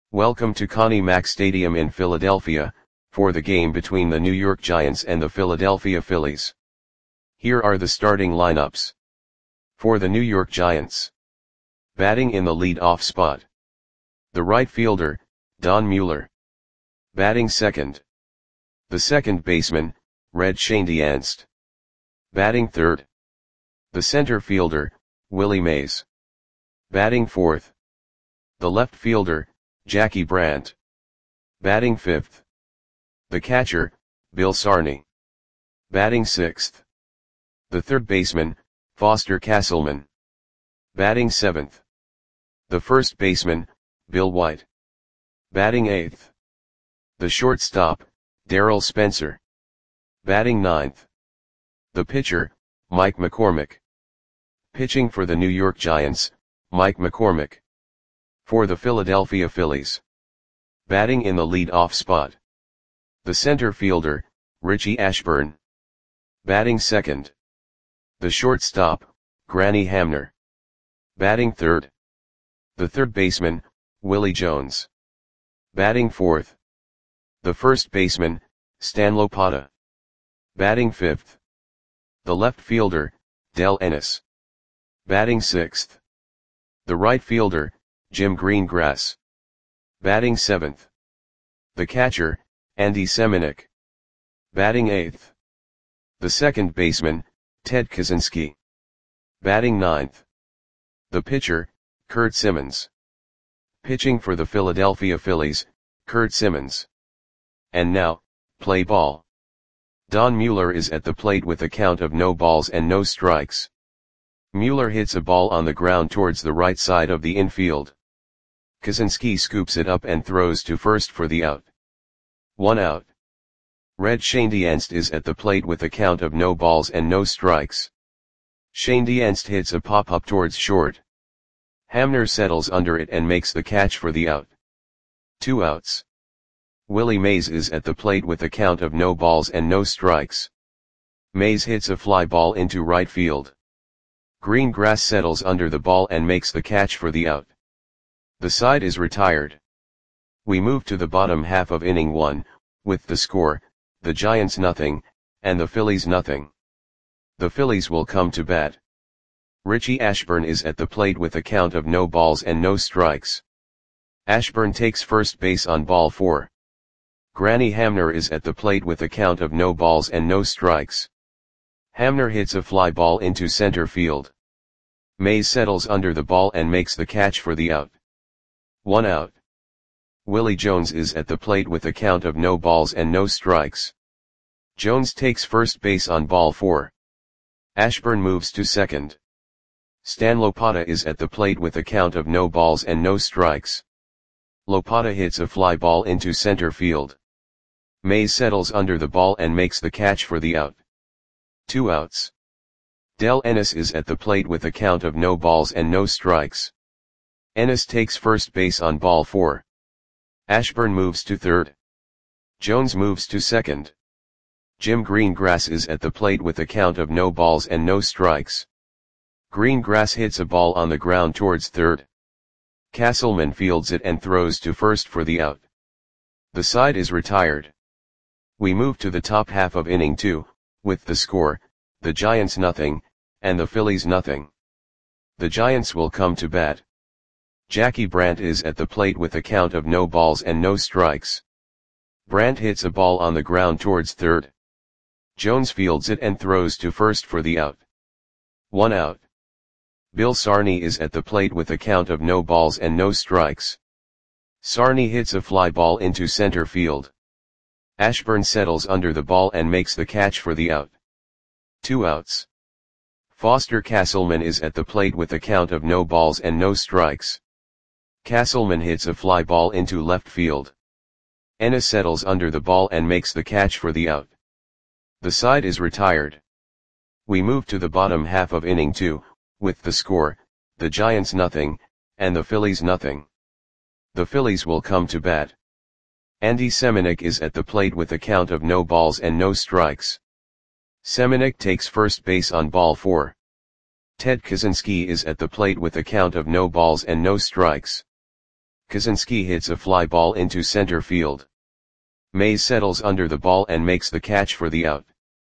Welcome to Connie Mack Stadium in Philadelphia, for the game between the New York Giants and the Philadelphia Phillies. Here are the starting lineups. For the New York Giants. Batting in the lead-off spot. The right fielder, Don Mueller. Batting second. The second baseman, Red Schoendienst. Batting third. The center fielder, Willie Mays. Batting fourth. The left fielder, Jackie Brandt. Batting fifth. The catcher, Bill Sarney. Batting sixth. The third baseman, Foster Castleman. Batting seventh. The first baseman, Bill White. Batting eighth. The shortstop, Darryl Spencer. Batting ninth. The pitcher, Mike McCormick. Pitching for the New York Giants, Mike McCormick. For the Philadelphia Phillies. Batting in the lead-off spot. The center fielder, Richie Ashburn. Batting second. The shortstop, Granny Hamner. Batting third. The third baseman, Willie Jones. Batting fourth. The first baseman, Stan Lopata. Batting fifth. The left fielder, Del Ennis. Batting sixth. The right fielder, Jim Greengrass. Batting seventh. The catcher, Andy Semenuk. Batting eighth. The second baseman, Ted Kaczynski. Batting ninth. The pitcher, Curt Simmons. Pitching for the Philadelphia Phillies, Curt Simmons. And now, play ball. Don Mueller is at the plate with a count of no balls and no strikes. Mueller hits a ball on the ground towards the right side of the infield. Kaczynski scoops it up and throws to first for the out. 1 out. Red Schoendienst is at the plate with a count of no balls and no strikes. Schoendienst hits a pop-up towards short. Hamner settles under it and makes the catch for the out. 2 outs. Willie Mays is at the plate with a count of no balls and no strikes. Mays hits a fly ball into right field. Greengrass settles under the ball and makes the catch for the out. The side is retired. We move to the bottom half of inning 1, with the score, the Giants nothing, and the Phillies nothing. The Phillies will come to bat. Richie Ashburn is at the plate with a count of no balls and no strikes. Ashburn takes first base on ball 4. Granny Hamner is at the plate with a count of no balls and no strikes. Hamner hits a fly ball into center field. Mays settles under the ball and makes the catch for the out. 1 out. Willie Jones is at the plate with a count of no balls and no strikes. Jones takes first base on ball 4. Ashburn moves to second. Stan Lopata is at the plate with a count of no balls and no strikes. Lopata hits a fly ball into center field. Mays settles under the ball and makes the catch for the out. 2 outs. Del Ennis is at the plate with a count of no balls and no strikes. Ennis takes first base on ball 4. Ashburn moves to third. Jones moves to second. Jim Greengrass is at the plate with a count of no balls and no strikes. Greengrass hits a ball on the ground towards third. Castleman fields it and throws to first for the out. The side is retired. We move to the top half of inning 2, with the score, the Giants nothing, and the Phillies nothing. The Giants will come to bat. Jackie Brandt is at the plate with a count of no balls and no strikes. Brandt hits a ball on the ground towards third. Jones fields it and throws to first for the out. 1 out. Bill Sarney is at the plate with a count of no balls and no strikes. Sarney hits a fly ball into center field. Ashburn settles under the ball and makes the catch for the out. 2 outs. Foster Castleman is at the plate with a count of no balls and no strikes. Castleman hits a fly ball into left field. Ennis settles under the ball and makes the catch for the out. The side is retired. We move to the bottom half of inning 2, with the score, the Giants nothing, and the Phillies nothing. The Phillies will come to bat. Andy Semenuk is at the plate with a count of no balls and no strikes. Semenuk takes first base on ball 4. Ted Kaczynski is at the plate with a count of no balls and no strikes. Kaczynski hits a fly ball into center field. Mays settles under the ball and makes the catch for the out.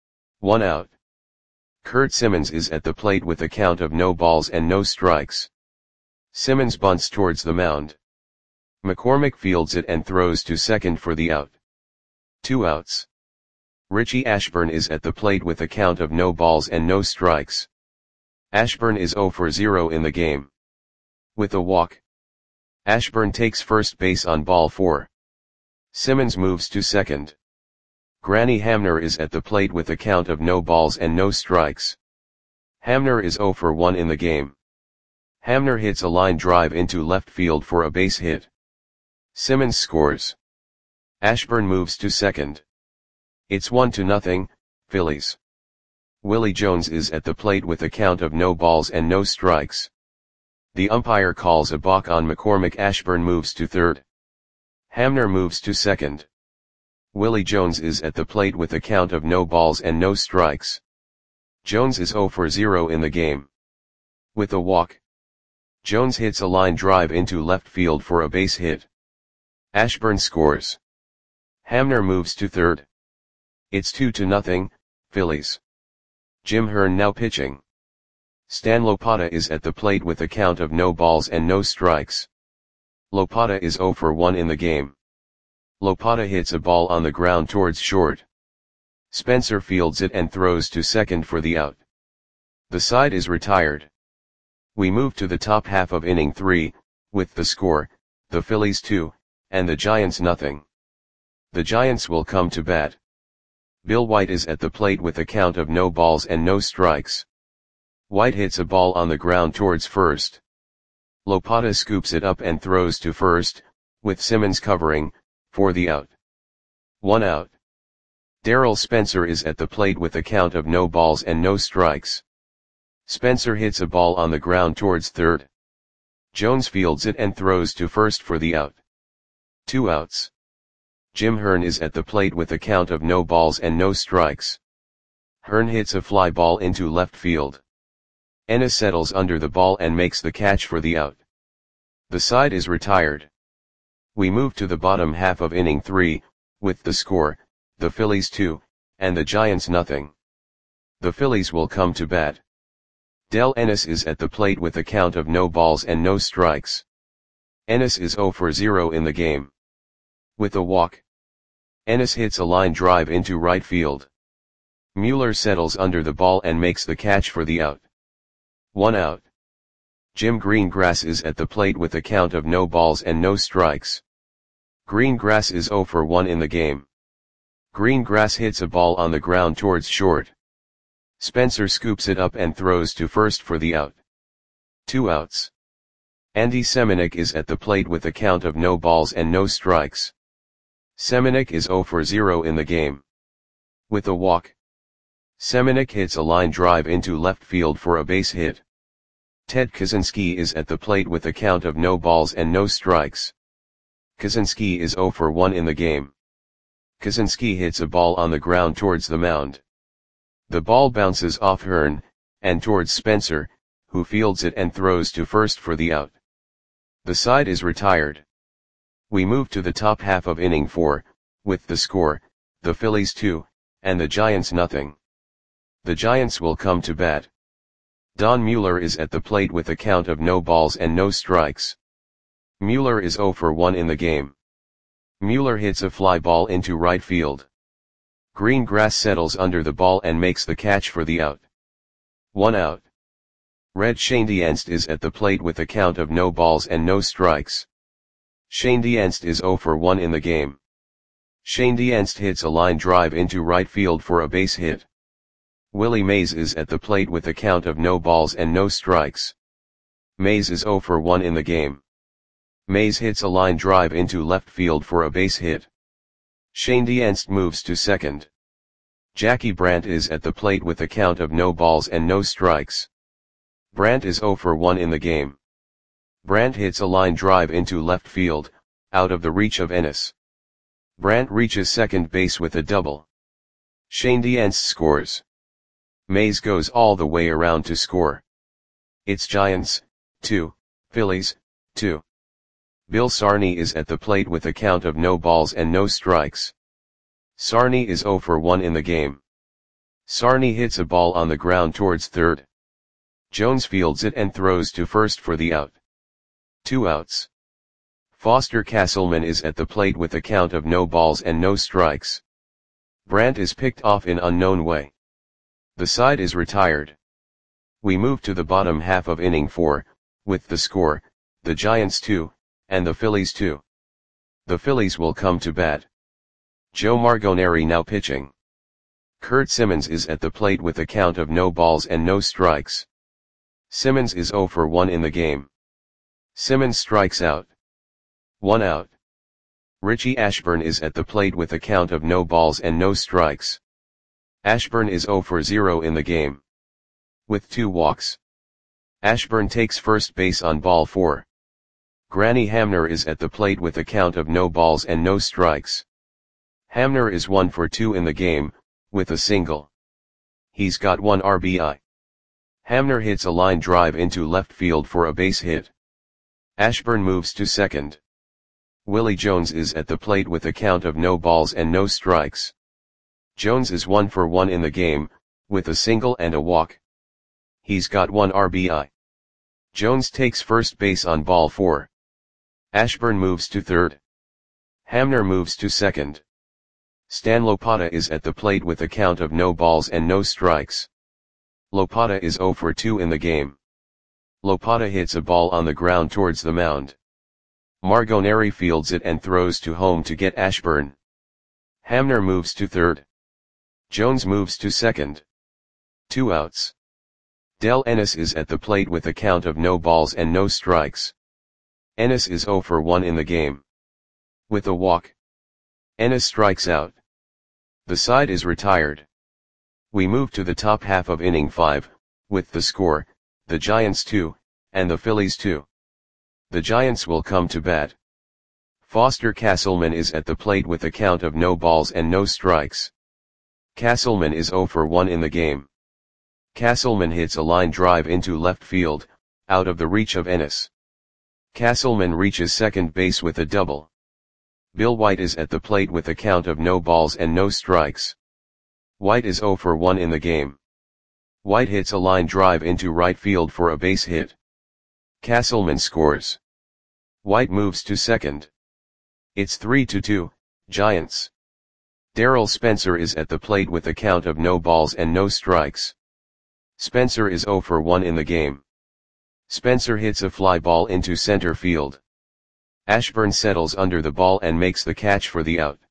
1 out. Curt Simmons is at the plate with a count of no balls and no strikes. Simmons bunts towards the mound. McCormick fields it and throws to second for the out. 2 outs. Richie Ashburn is at the plate with a count of no balls and no strikes. Ashburn is 0 for 0 in the game. With a walk, Ashburn takes first base on ball 4. Simmons moves to second. Granny Hamner is at the plate with a count of no balls and no strikes. Hamner is 0 for 1 in the game. Hamner hits a line drive into left field for a base hit. Simmons scores. Ashburn moves to second. It's 1-0, Phillies. Willie Jones is at the plate with a count of no balls and no strikes. The umpire calls a balk on McCormick. Ashburn moves to third. Hamner moves to second. Willie Jones is at the plate with a count of no balls and no strikes. Jones is 0 for 0 in the game. With a walk, Jones hits a line drive into left field for a base hit. Ashburn scores. Hamner moves to third. It's 2-0, Phillies. Jim Hearn now pitching. Stan Lopata is at the plate with a count of no balls and no strikes. Lopata is 0 for 1 in the game. Lopata hits a ball on the ground towards short. Spencer fields it and throws to second for the out. The side is retired. We move to the top half of inning 3, with the score, the Phillies 2, and the Giants 0. The Giants will come to bat. Bill White is at the plate with a count of no balls and no strikes. White hits a ball on the ground towards first. Lopata scoops it up and throws to first, with Simmons covering, for the out. 1 out. Darrell Spencer is at the plate with a count of no balls and no strikes. Spencer hits a ball on the ground towards third. Jones fields it and throws to first for the out. 2 outs. Jim Hearn is at the plate with a count of no balls and no strikes. Hearn hits a fly ball into left field. Ennis settles under the ball and makes the catch for the out. The side is retired. We move to the bottom half of inning 3, with the score, the Phillies 2, and the Giants 0. The Phillies will come to bat. Del Ennis is at the plate with a count of no balls and no strikes. Ennis is 0 for 0 in the game. With a walk, Ennis hits a line drive into right field. Mueller settles under the ball and makes the catch for the out. 1 out. Jim Greengrass is at the plate with a count of no balls and no strikes. Greengrass is 0 for 1 in the game. Greengrass hits a ball on the ground towards short. Spencer scoops it up and throws to first for the out. 2 outs. Andy Semenuk is at the plate with a count of no balls and no strikes. Semenuk is 0 for 0 in the game. With a walk, Semenuk hits a line drive into left field for a base hit. Ted Kaczynski is at the plate with a count of no balls and no strikes. Kaczynski is 0 for 1 in the game. Kaczynski hits a ball on the ground towards the mound. The ball bounces off Hearn, and towards Spencer, who fields it and throws to first for the out. The side is retired. We move to the top half of inning 4, with the score, the Phillies 2, and the Giants 0. The Giants will come to bat. Don Mueller is at the plate with a count of no balls and no strikes. Mueller is 0 for 1 in the game. Mueller hits a fly ball into right field. Greengrass settles under the ball and makes the catch for the out. 1 out. Red Schoendienst is at the plate with a count of no balls and no strikes. Schoendienst is 0 for 1 in the game. Schoendienst hits a line drive into right field for a base hit. Willie Mays is at the plate with a count of no balls and no strikes. Mays is 0 for 1 in the game. Mays hits a line drive into left field for a base hit. Schoendienst moves to second. Jackie Brandt is at the plate with a count of no balls and no strikes. Brandt is 0 for 1 in the game. Brandt hits a line drive into left field, out of the reach of Ennis. Brandt reaches second base with a double. Schoendienst scores. Mays goes all the way around to score. It's Giants, 2, Phillies, 2. Bill Sarney is at the plate with a count of no balls and no strikes. Sarney is 0 for 1 in the game. Sarney hits a ball on the ground towards third. Jones fields it and throws to first for the out. 2 outs. Foster Castleman is at the plate with a count of no balls and no strikes. Brandt is picked off in unknown way. The side is retired. We move to the bottom half of inning 4, with the score, the Giants 2, and the Phillies 2. The Phillies will come to bat. Joe Margoneri now pitching. Kurt Simmons is at the plate with a count of no balls and no strikes. Simmons is 0 for 1 in the game. Simmons strikes out. 1 out. Richie Ashburn is at the plate with a count of no balls and no strikes. Ashburn is 0 for 0 in the game. With 2 walks. Ashburn takes first base on ball 4. Granny Hamner is at the plate with a count of no balls and no strikes. Hamner is 1 for 2 in the game, with a single. He's got 1 RBI. Hamner hits a line drive into left field for a base hit. Ashburn moves to second. Willie Jones is at the plate with a count of no balls and no strikes. Jones is 1 for 1 in the game, with a single and a walk. He's got 1 RBI. Jones takes first base on ball 4. Ashburn moves to third. Hamner moves to second. Stan Lopata is at the plate with a count of no balls and no strikes. Lopata is 0 for 2 in the game. Lopata hits a ball on the ground towards the mound. Margoneri fields it and throws to home to get Ashburn. Hamner moves to third. Jones moves to second. 2 outs. Del Ennis is at the plate with a count of no balls and no strikes. Ennis is 0 for 1 in the game. With a walk. Ennis strikes out. The side is retired. We move to the top half of inning 5, with the score, the Giants 2, and the Phillies 2. The Giants will come to bat. Foster Castleman is at the plate with a count of no balls and no strikes. Castleman is 0 for 1 in the game. Castleman hits a line drive into left field, out of the reach of Ennis. Castleman reaches second base with a double. Bill White is at the plate with a count of no balls and no strikes. White is 0 for 1 in the game. White hits a line drive into right field for a base hit. Castleman scores. White moves to second. It's 3-2, Giants. Darrell Spencer is at the plate with a count of no balls and no strikes. Spencer is 0 for 1 in the game. Spencer hits a fly ball into center field. Ashburn settles under the ball and makes the catch for the out.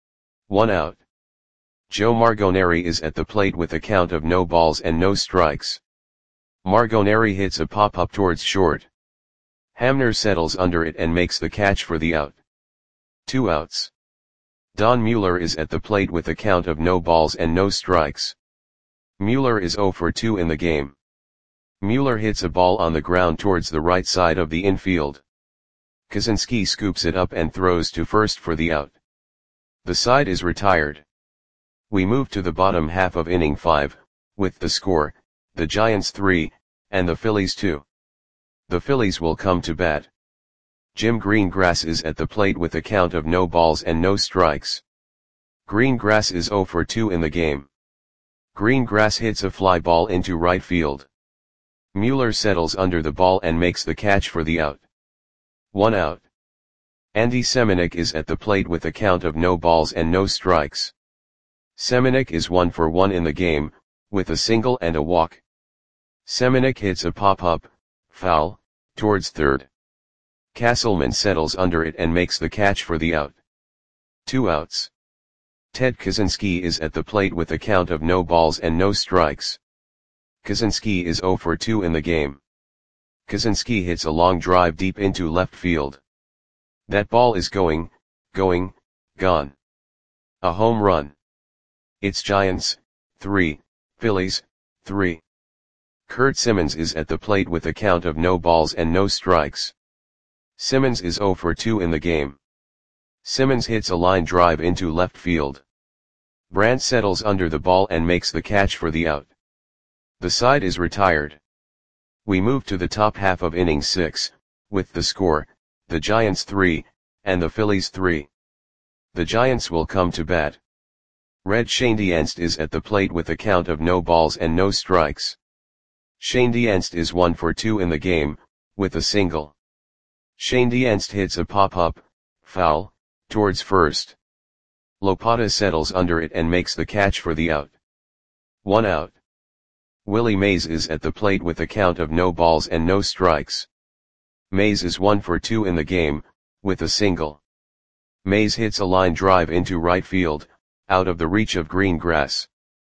1 out. Joe Margoneri is at the plate with a count of no balls and no strikes. Margoneri hits a pop-up towards short. Hamner settles under it and makes the catch for the out. 2 outs. Don Mueller is at the plate with a count of no balls and no strikes. Mueller is 0 for 2 in the game. Mueller hits a ball on the ground towards the right side of the infield. Kaczynski scoops it up and throws to first for the out. The side is retired. We move to the bottom half of inning 5, with the score, the Giants 3, and the Phillies 2. The Phillies will come to bat. Jim Greengrass is at the plate with a count of no balls and no strikes. Greengrass is 0 for 2 in the game. Greengrass hits a fly ball into right field. Mueller settles under the ball and makes the catch for the out. 1 out. Andy Semenuk is at the plate with a count of no balls and no strikes. Semenuk is 1 for 1 in the game, with a single and a walk. Semenuk hits a pop-up, foul, towards third. Castleman settles under it and makes the catch for the out. 2 outs. Ted Kaczynski is at the plate with a count of no balls and no strikes. Kaczynski is 0 for 2 in the game. Kaczynski hits a long drive deep into left field. That ball is gone. A home run. It's Giants, 3, Phillies, 3. Kurt Simmons is at the plate with a count of no balls and no strikes. Simmons is 0 for 2 in the game. Simmons hits a line drive into left field. Brandt settles under the ball and makes the catch for the out. The side is retired. We move to the top half of inning 6, with the score, the Giants 3, and the Phillies 3. The Giants will come to bat. Red Schoendienst is at the plate with a count of no balls and no strikes. Schoendienst is 1 for 2 in the game, with a single. Schoendienst hits a pop-up, foul, towards first. Lopata settles under it and makes the catch for the out. 1 out. Willie Mays is at the plate with a count of no balls and no strikes. Mays is 1 for 2 in the game, with a single. Mays hits a line drive into right field, out of the reach of green grass.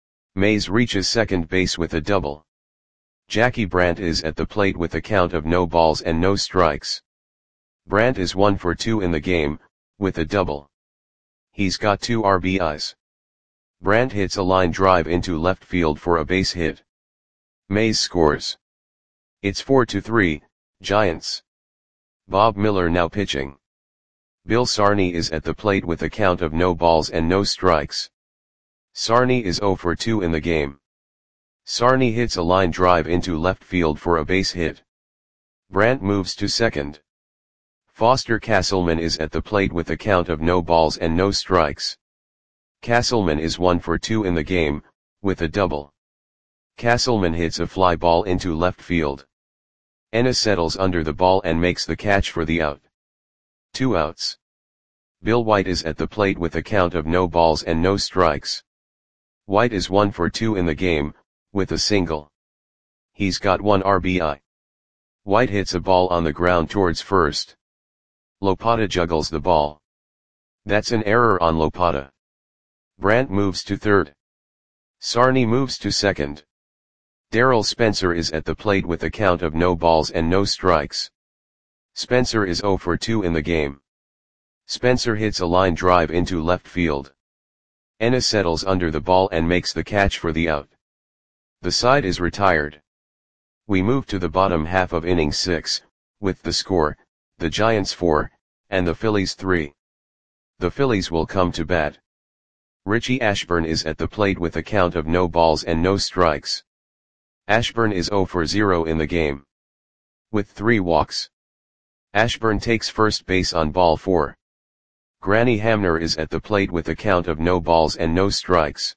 Mays reaches second base with a double. Jackie Brandt is at the plate with a count of no balls and no strikes. Brandt is 1 for 2 in the game, with a double. He's got 2 RBIs. Brandt hits a line drive into left field for a base hit. Mays scores. It's 4-3, Giants. Bob Miller now pitching. Bill Sarney is at the plate with a count of no balls and no strikes. Sarney is 0 for 2 in the game. Sarney hits a line drive into left field for a base hit. Brandt moves to second. Foster Castleman is at the plate with a count of no balls and no strikes. Castleman is 1 for 2 in the game, with a double. Castleman hits a fly ball into left field. Ennis settles under the ball and makes the catch for the out. 2 outs. Bill White is at the plate with a count of no balls and no strikes. White is 1 for 2 in the game, with a single. He's got 1 RBI. White hits a ball on the ground towards first. Lopata juggles the ball. That's an error on Lopata. Brandt moves to third. Sarney moves to second. Darrell Spencer is at the plate with a count of no balls and no strikes. Spencer is 0 for 2 in the game. Spencer hits a line drive into left field. Ennis settles under the ball and makes the catch for the out. The side is retired. We move to the bottom half of inning 6, with the score, the Giants 4, and the Phillies 3. The Phillies will come to bat. Richie Ashburn is at the plate with a count of no balls and no strikes. Ashburn is 0 for 0 in the game. With 3 walks. Ashburn takes first base on ball 4. Granny Hamner is at the plate with a count of no balls and no strikes.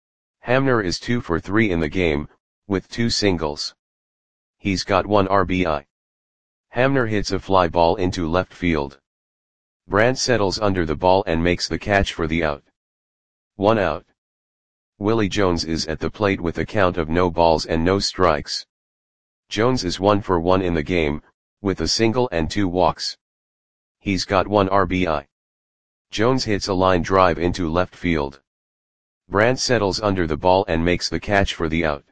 Hamner is 2 for 3 in the game, with 2 singles. He's got 1 RBI. Hamner hits a fly ball into left field. Brandt settles under the ball and makes the catch for the out. 1 out. Willie Jones is at the plate with a count of no balls and no strikes. Jones is 1 for 1 in the game, with a single and 2 walks. He's got 1 RBI. Jones hits a line drive into left field. Brandt settles under the ball and makes the catch for the out.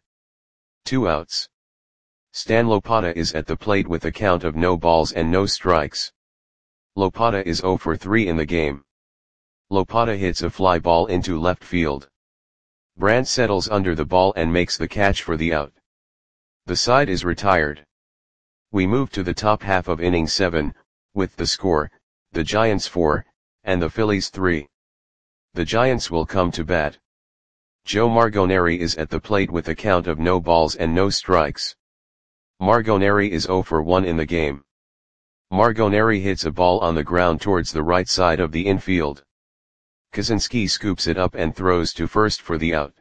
2 outs. Stan Lopata is at the plate with a count of no balls and no strikes. Lopata is 0 for 3 in the game. Lopata hits a fly ball into left field. Brandt settles under the ball and makes the catch for the out. The side is retired. We move to the top half of inning 7, with the score, the Giants 4, and the Phillies 3. The Giants will come to bat. Joe Margoneri is at the plate with a count of no balls and no strikes. Margoneri is 0 for 1 in the game. Margoneri hits a ball on the ground towards the right side of the infield. Kaczynski scoops it up and throws to first for the out.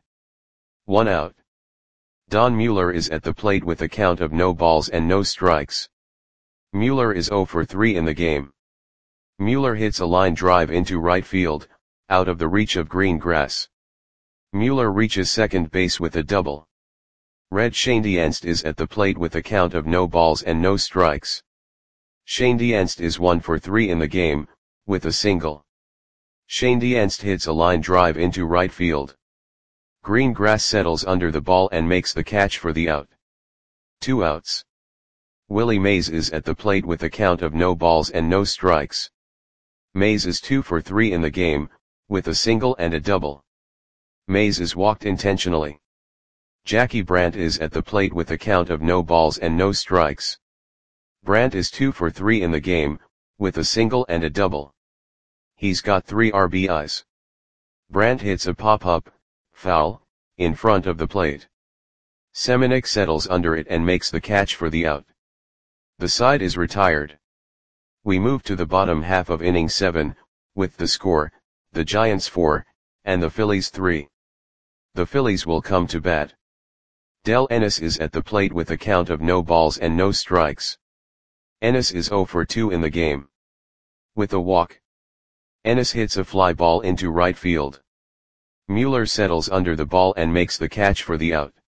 1 out. Don Mueller is at the plate with a count of no balls and no strikes. Mueller is 0 for 3 in the game. Mueller hits a line drive into right field, out of the reach of green grass. Mueller reaches second base with a double. Red Schoendienst is at the plate with a count of no balls and no strikes. Schoendienst is 1 for 3 in the game, with a single. Schoendienst hits a line drive into right field. Green grass settles under the ball and makes the catch for the out. 2 outs. Willie Mays is at the plate with a count of no balls and no strikes. Mays is 2 for 3 in the game, with a single and a double. Mays is walked intentionally. Jackie Brandt is at the plate with a count of no balls and no strikes. Brandt is 2 for 3 in the game, with a single and a double. He's got 3 RBIs. Brandt hits a pop-up, foul, in front of the plate. Semenuk settles under it and makes the catch for the out. The side is retired. We move to the bottom half of inning 7, with the score, the Giants 4, and the Phillies 3. The Phillies will come to bat. Del Ennis is at the plate with a count of no balls and no strikes. Ennis is 0 for 2 in the game. With a walk, Ennis hits a fly ball into right field. Mueller settles under the ball and makes the catch for the out.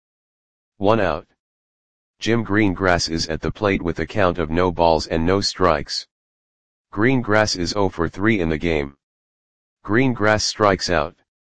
1 out. Jim Greengrass is at the plate with a count of no balls and no strikes. Greengrass is 0 for 3 in the game. Greengrass strikes out.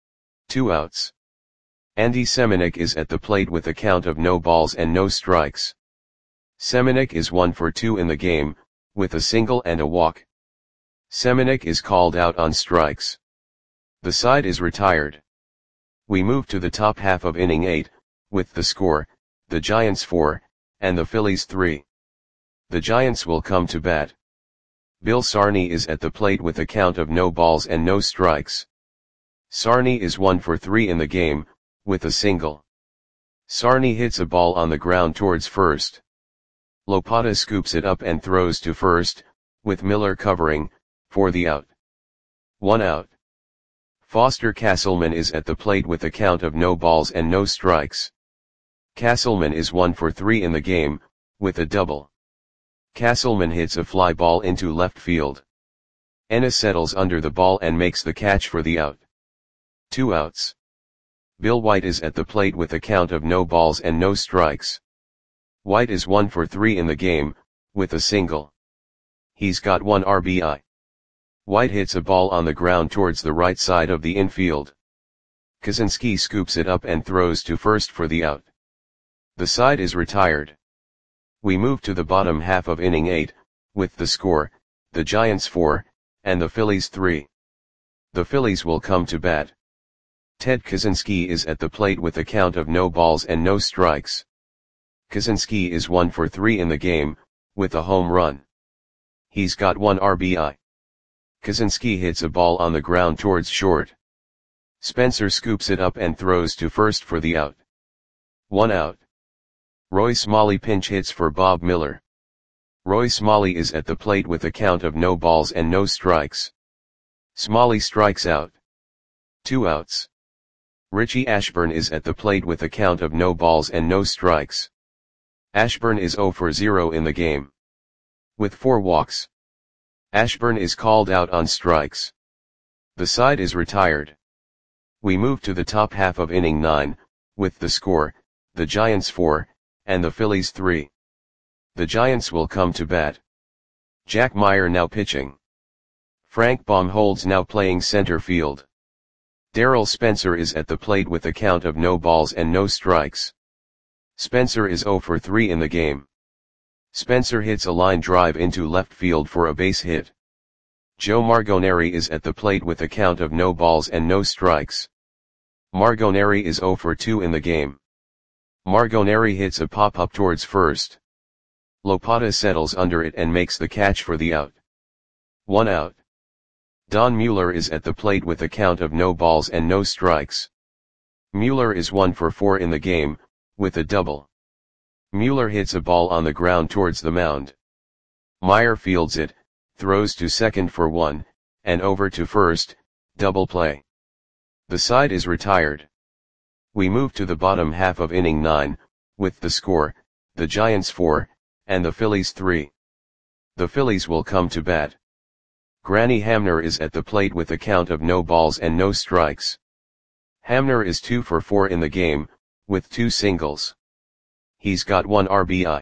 2 outs. Andy Semenuk is at the plate with a count of no balls and no strikes. Semenuk is 1 for 2 in the game, with a single and a walk. Semenuk is called out on strikes. The side is retired. We move to the top half of inning 8, with the score, the Giants 4, and the Phillies 3. The Giants will come to bat. Bill Sarney is at the plate with a count of no balls and no strikes. Sarney is 1 for 3 in the game, with a single. Sarney hits a ball on the ground towards first. Lopata scoops it up and throws to first, with Miller covering, for the out. 1 out. Foster Castleman is at the plate with a count of no balls and no strikes. Castleman is 1 for 3 in the game, with a double. Castleman hits a fly ball into left field. Ennis settles under the ball and makes the catch for the out. 2 outs. Bill White is at the plate with a count of no balls and no strikes. White is 1 for 3 in the game, with a single. He's got 1 RBI. White hits a ball on the ground towards the right side of the infield. Kaczynski scoops it up and throws to first for the out. The side is retired. We move to the bottom half of inning 8, with the score, the Giants 4, and the Phillies 3. The Phillies will come to bat. Ted Kaczynski is at the plate with a count of no balls and no strikes. Kaczynski is 1 for 3 in the game, with a home run. He's got 1 RBI. Kaczynski hits a ball on the ground towards short. Spencer scoops it up and throws to first for the out. 1 out. Roy Smalley pinch hits for Bob Miller. Roy Smalley is at the plate with a count of no balls and no strikes. Smalley strikes out. 2 outs. Richie Ashburn is at the plate with a count of no balls and no strikes. Ashburn is 0 for 0 in the game. With 4 walks. Ashburn is called out on strikes. The side is retired. We move to the top half of inning 9, with the score, the Giants 4, and the Phillies 3. The Giants will come to bat. Jack Meyer now pitching. Frank Baumholz now playing center field. Darrell Spencer is at the plate with a count of no balls and no strikes. Spencer is 0 for 3 in the game. Spencer hits a line drive into left field for a base hit. Joe Margoneri is at the plate with a count of no balls and no strikes. Margoneri is 0 for 2 in the game. Margoneri hits a pop-up towards first. Lopata settles under it and makes the catch for the out. 1 out. Don Mueller is at the plate with a count of no balls and no strikes. Mueller is 1 for 4 in the game, with a double. Mueller hits a ball on the ground towards the mound. Meyer fields it, throws to second for 1, and over to first, double play. The side is retired. We move to the bottom half of inning 9, with the score, the Giants 4, and the Phillies 3. The Phillies will come to bat. Granny Hamner is at the plate with a count of no balls and no strikes. Hamner is 2 for 4 in the game, with 2 singles. He's got 1 RBI.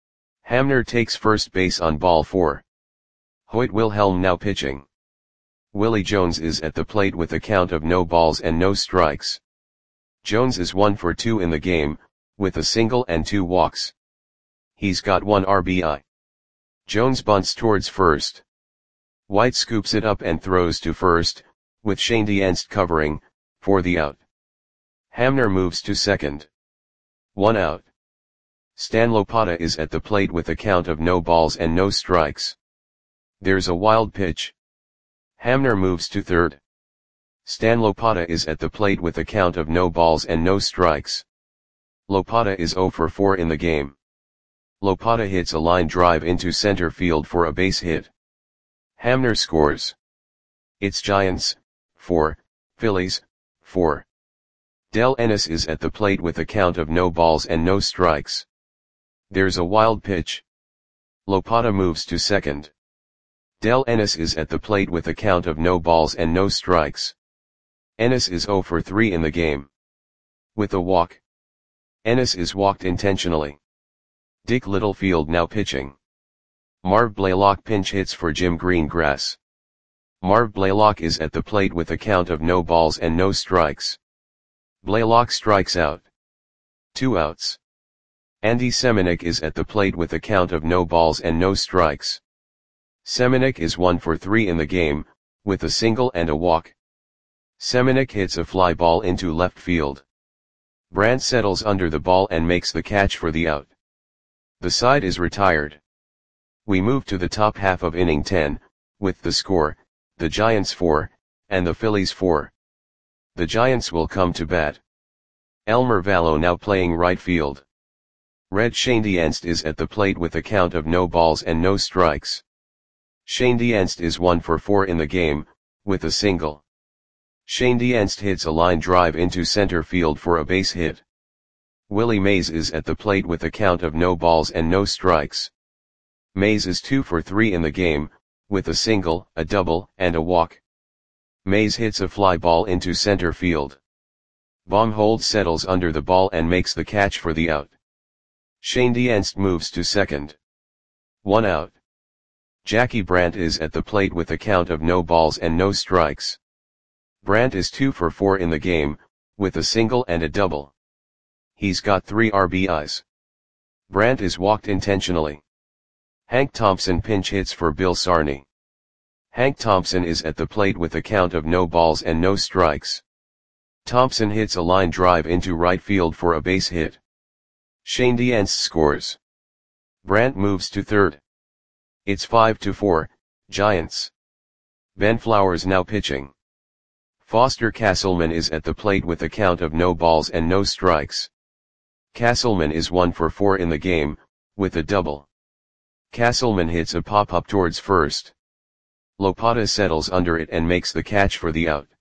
Hamner takes first base on ball 4. Hoyt Wilhelm now pitching. Willie Jones is at the plate with a count of no balls and no strikes. Jones is 1 for 2 in the game, with a single and 2 walks. He's got 1 RBI. Jones bunts towards first. White scoops it up and throws to first, with Shane Dienst covering, for the out. Hamner moves to second. 1 out. Stan Lopata is at the plate with a count of no balls and no strikes. There's a wild pitch. Hamner moves to third. Stan Lopata is at the plate with a count of no balls and no strikes. Lopata is 0 for 4 in the game. Lopata hits a line drive into center field for a base hit. Hamner scores. It's Giants, 4, Phillies, 4. Del Ennis is at the plate with a count of no balls and no strikes. There's a wild pitch. Lopata moves to second. Del Ennis is at the plate with a count of no balls and no strikes. Ennis is 0 for 3 in the game. With a walk. Ennis is walked intentionally. Dick Littlefield now pitching. Marv Blaylock pinch hits for Jim Greengrass. Marv Blaylock is at the plate with a count of no balls and no strikes. Blaylock strikes out. 2 outs. Andy Semenuk is at the plate with a count of no balls and no strikes. Semenuk is 1 for 3 in the game, with a single and a walk. Semenuk hits a fly ball into left field. Brandt settles under the ball and makes the catch for the out. The side is retired. We move to the top half of inning 10, with the score, the Giants 4, and the Phillies 4. The Giants will come to bat. Elmer Vallow now playing right field. Red Schoendienst is at the plate with a count of no balls and no strikes. Schoendienst is 1 for 4 in the game, with a single. Schoendienst hits a line drive into center field for a base hit. Willie Mays is at the plate with a count of no balls and no strikes. Mays is 2 for 3 in the game, with a single, a double, and a walk. Mays hits a fly ball into center field. Baumholtz settles under the ball and makes the catch for the out. Schoendienst moves to second. 1 out. Jackie Brandt is at the plate with a count of no balls and no strikes. Brandt is 2 for 4 in the game, with a single and a double. He's got 3 RBIs. Brandt is walked intentionally. Hank Thompson pinch hits for Bill Sarney. Hank Thompson is at the plate with a count of no balls and no strikes. Thompson hits a line drive into right field for a base hit. Schoendienst scores. Brandt moves to third. It's 5-4, Giants. Ben Flowers now pitching. Foster Castleman is at the plate with a count of no balls and no strikes. Castleman is 1 for 4 in the game, with a double. Castleman hits a pop-up towards first. Lopata settles under it and makes the catch for the out.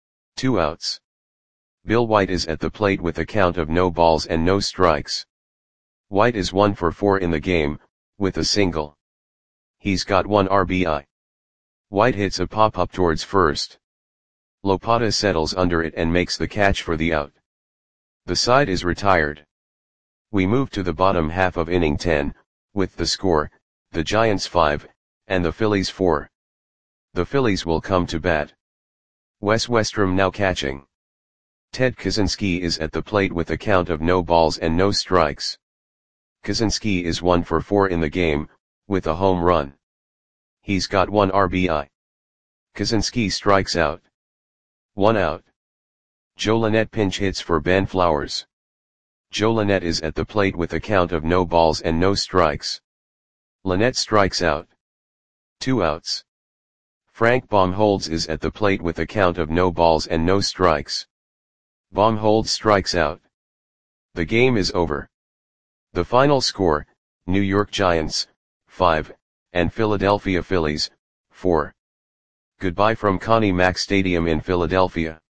2 outs. Bill White is at the plate with a count of no balls and no strikes. White is 1 for 4 in the game, with a single. He's got 1 RBI. White hits a pop-up towards first. Lopata settles under it and makes the catch for the out. The side is retired. We move to the bottom half of inning 10, with the score, the Giants 5, and the Phillies 4. The Phillies will come to bat. Wes Westrom now catching. Ted Kaczynski is at the plate with a count of no balls and no strikes. Kaczynski is 1 for 4 in the game, with a home run. He's got 1 RBI. Kaczynski strikes out. 1 out. Joe Lynette pinch hits for Ben Flowers. Joe Lynette is at the plate with a count of no balls and no strikes. Lynette strikes out. 2 outs. Frank Baumholtz is at the plate with a count of no balls and no strikes. Baumholtz strikes out. The game is over. The final score, New York Giants, 5, and Philadelphia Phillies, 4. Goodbye from Connie Mack Stadium in Philadelphia.